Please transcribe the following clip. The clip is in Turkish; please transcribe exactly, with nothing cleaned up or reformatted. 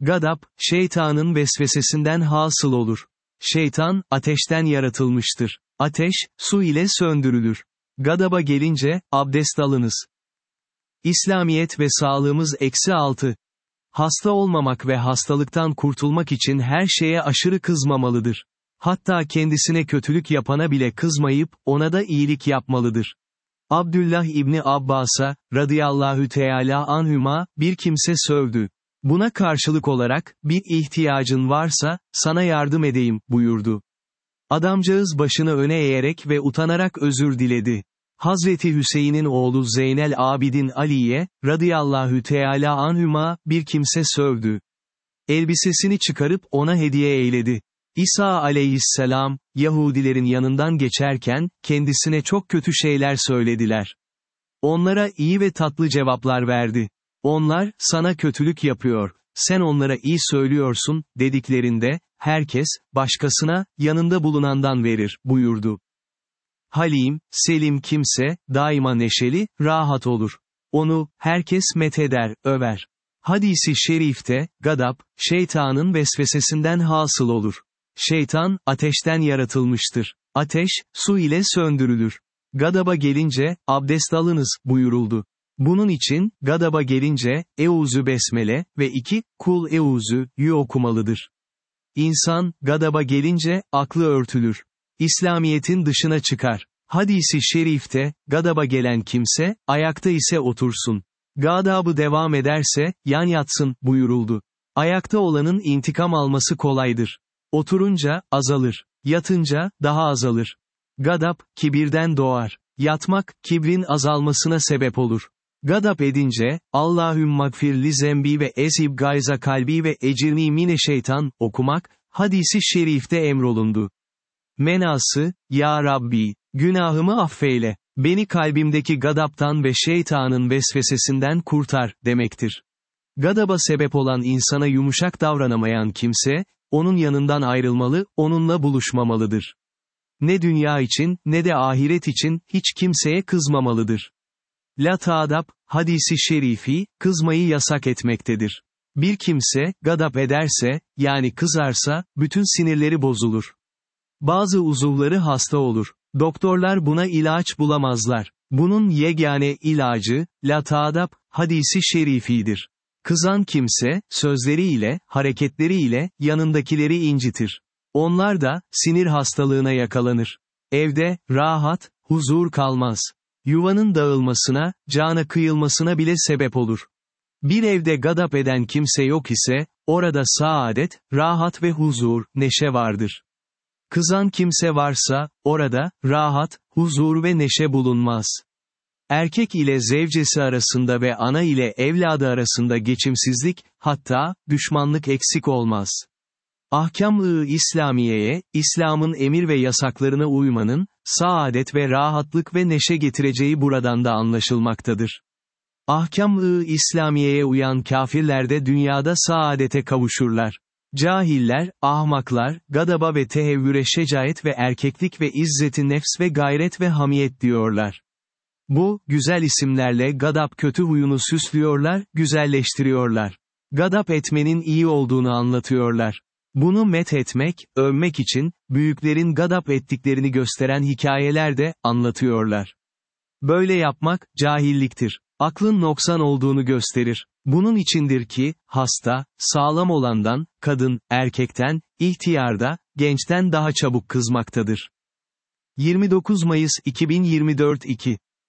Gadap, şeytanın vesvesesinden hasıl olur. Şeytan, ateşten yaratılmıştır. Ateş, su ile söndürülür. Gadaba gelince, abdest alınız. İslamiyet ve sağlığımız eksi altı. Hasta olmamak ve hastalıktan kurtulmak için her şeye aşırı kızmamalıdır. Hatta kendisine kötülük yapana bile kızmayıp, ona da iyilik yapmalıdır. Abdullah İbni Abbas'a, radıyallahu teâlâ anhüma, bir kimse sövdü. Buna karşılık olarak, bir ihtiyacın varsa, sana yardım edeyim, buyurdu. Adamcağız başını öne eğerek ve utanarak özür diledi. Hazreti Hüseyin'in oğlu Zeynel Abidin Ali'ye, radıyallahu teâlâ anhüma, bir kimse sövdü. Elbisesini çıkarıp ona hediye eyledi. İsa aleyhisselam, Yahudilerin yanından geçerken, kendisine çok kötü şeyler söylediler. Onlara iyi ve tatlı cevaplar verdi. Onlar, sana kötülük yapıyor, sen onlara iyi söylüyorsun, dediklerinde, herkes, başkasına, yanında bulunandan verir, buyurdu. Halim, selim kimse, daima neşeli, rahat olur. Onu, herkes metheder, över. Hadisi şerifte, gadap, şeytanın vesvesesinden hasıl olur. Şeytan, ateşten yaratılmıştır. Ateş, su ile söndürülür. Gadaba gelince, abdest alınız, buyuruldu. Bunun için, gadaba gelince, Eûzü besmele ve iki, Kul Eûzü'yü okumalıdır. İnsan, gadaba gelince, aklı örtülür. İslamiyetin dışına çıkar. Hadisi şerifte, gadaba gelen kimse, ayakta ise otursun. Gadabı devam ederse, yan yatsın, buyuruldu. Ayakta olanın intikam alması kolaydır. Oturunca, azalır. Yatınca, daha azalır. Gadap, kibirden doğar. Yatmak, kibrin azalmasına sebep olur. Gadap edince, Allahümmagfir li zembi ve ezhib gayza kalbi ve ecirni mine şeytan, okumak, hadisi şerifte emrolundu. Menası, Ya Rabbi, günahımı affeyle, beni kalbimdeki gadaptan ve şeytanın vesvesesinden kurtar, demektir. Gadaba sebep olan insana yumuşak davranamayan kimse, onun yanından ayrılmalı, onunla buluşmamalıdır. Ne dünya için, ne de ahiret için, hiç kimseye kızmamalıdır. La ta'dab, hadisi şerifi, kızmayı yasak etmektedir. Bir kimse, gadap ederse, yani kızarsa, bütün sinirleri bozulur. Bazı uzuvları hasta olur. Doktorlar buna ilaç bulamazlar. Bunun yegane ilacı, la ta'dab, hadisi şerifidir. Kızan kimse, sözleriyle, hareketleriyle, yanındakileri incitir. Onlar da, sinir hastalığına yakalanır. Evde, rahat, huzur kalmaz. Yuvanın dağılmasına, cana kıyılmasına bile sebep olur. Bir evde gadap eden kimse yok ise, orada saadet, rahat ve huzur, neşe vardır. Kızan kimse varsa, orada, rahat, huzur ve neşe bulunmaz. Erkek ile zevcesi arasında ve ana ile evladı arasında geçimsizlik, hatta, düşmanlık eksik olmaz. Ahkam-ı İslamiye'ye, İslam'ın emir ve yasaklarına uymanın, saadet ve rahatlık ve neşe getireceği buradan da anlaşılmaktadır. Ahkam-ı İslamiye'ye uyan kafirler de dünyada saadete kavuşurlar. Cahiller, ahmaklar, gadaba ve tehevvüre şecaet ve erkeklik ve izzeti nefs ve gayret ve hamiyet diyorlar. Bu, güzel isimlerle gadap kötü huyunu süslüyorlar, güzelleştiriyorlar. Gadap etmenin iyi olduğunu anlatıyorlar. Bunu methetmek, övmek için, büyüklerin gadap ettiklerini gösteren hikayeler de, anlatıyorlar. Böyle yapmak, cahilliktir. Aklın noksan olduğunu gösterir. Bunun içindir ki, hasta, sağlam olandan, kadın, erkekten, ihtiyarda, gençten daha çabuk kızmaktadır. yirmi dokuz Mayıs iki bin yirmi dört iki